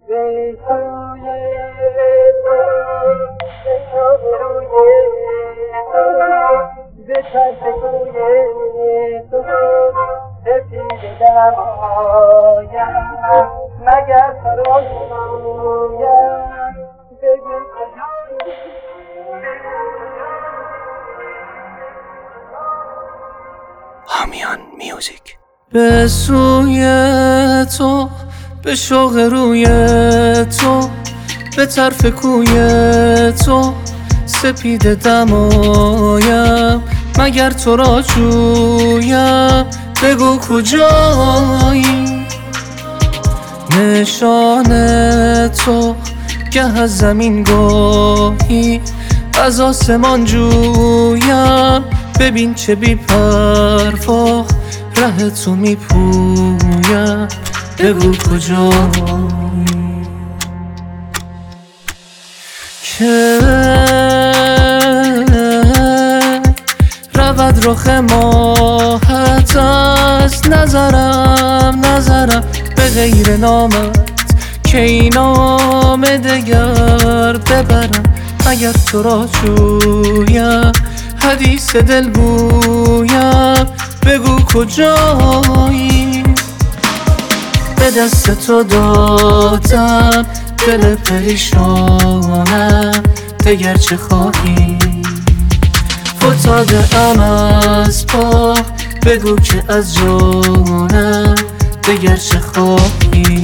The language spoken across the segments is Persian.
به سوی تو، به شوق روی تو، به طرف کوی تو سپید دمایم مگر تو را جویم بگو کجایی. هامیان میوزیک. به سوی تو، به شوق روی تو، به طرف کوی تو سپید دمایم مگر تو را جویم بگو کجایی. نشان تو گه از زمین گاهی از آسمان جویم ببین چه بی پروا ره تو میپویم بگو کجایی. که رود رخ ماهت از نظرم به غیر نامت که این نام دگر ببرم اگر تو را جویم حدیث دل گویم بگو کجایی. به دست تو دادم دل پریشانم دگر چه خواهی. فتاده ام از پا بگو که از جانم دگر چه خواهی.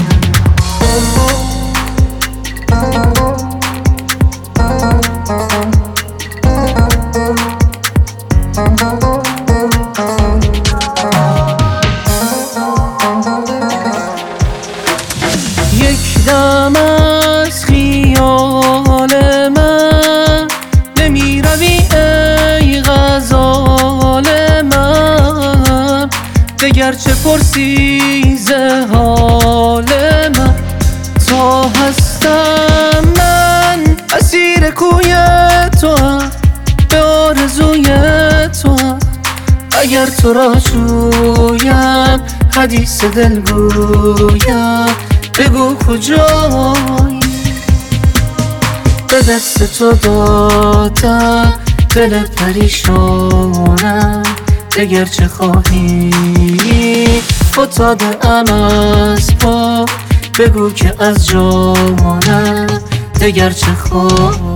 یک دم از خیال من نمی روی ای غزال من دگر چه پرسی ز حال من. تا هستم من اسیر کوی تو به آرزوی تو اگر تو را جویم حدیث دل گویم بگو کجایی. به دست تو دادم دل پریشانم دگر چه خواهی. فتاده ام از پا بگو که از جانم دگر چه خواهی.